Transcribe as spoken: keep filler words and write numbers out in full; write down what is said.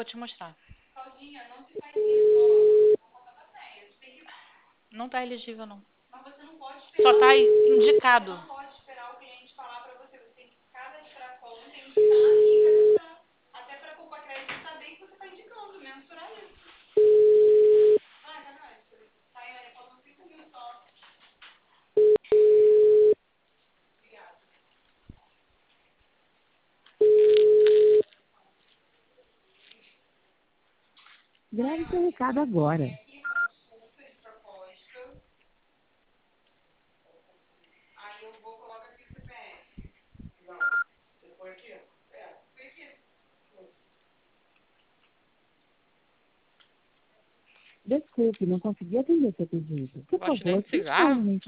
Vou te mostrar. Claudinha, não se faz isso, ó. Não tá senha. Tem que... Não tá elegível, não. Mas você não pode esperar. Só tá indicado. Você não pode esperar o cliente falar pra você. Você tem que cadastrar a conta, indicar e cadastrar. Até pra culpa crédito saber que você tá indicando, mensurar isso. Vai, vai, vai. Tá, Elaine, faltam cinco mil só. Obrigada. Grave seu recado agora. Aqui, consulta de proposta. Aí eu vou colocar aqui o C P F. Não, você põe aqui? É, põe aqui. Desculpe, não consegui atender seu pedido. Por Gosto favor, nem de tente cigarro. novamente.